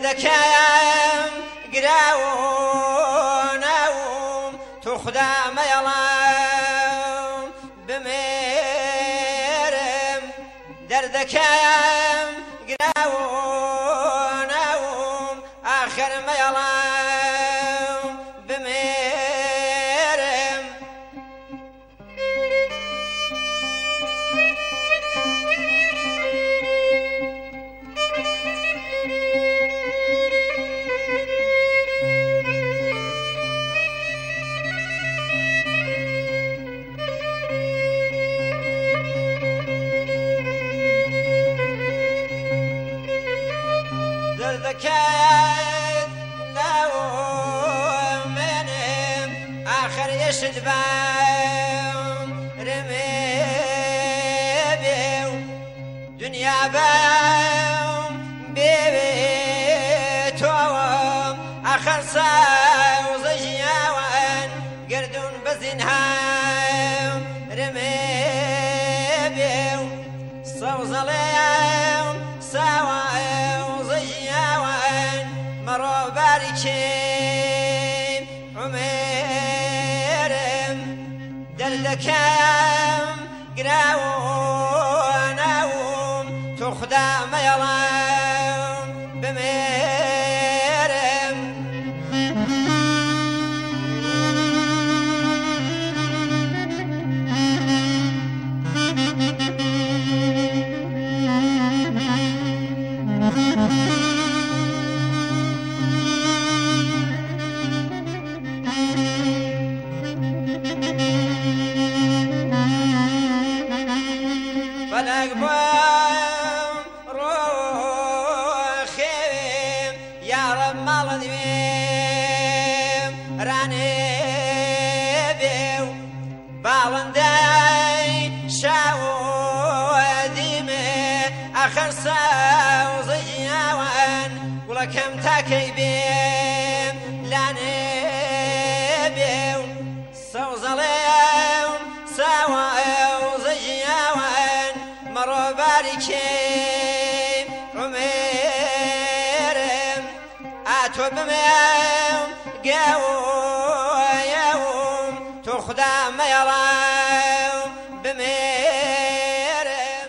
دەردەکەم گراوەوم تو خدا مەیەڵام بمێرم دەردەکەم گراوەوم ئاخر مەیەڵام بمێرم دەردەکەت ناومێنم ئاخر یەشت بام رمێ بێ و دنیا بام بێتەوەم ئاخر ساوزە ژیاوان گردون بەزینهام رمێ بێ و سەوزەڵێم ساوە مرۆ باریکێم عومێرم دەردەکەم گراوەوم تو خدا مەیەڵام بمێرم فلک بام ڕۆخێوێم یاڕە ماڵە دوێم ڕانێ بێ و باڵندەی شاوە دیمێ ئاخر ساوزە ژیاوان گوڵەکەم تاکەی بێم لانێ بێ و سەوزەڵێم ساوە مرۆ باریکێم عومێرم ئاتۆ بمێم گەوەیەوم تو خدا مەیەڵام بمێرم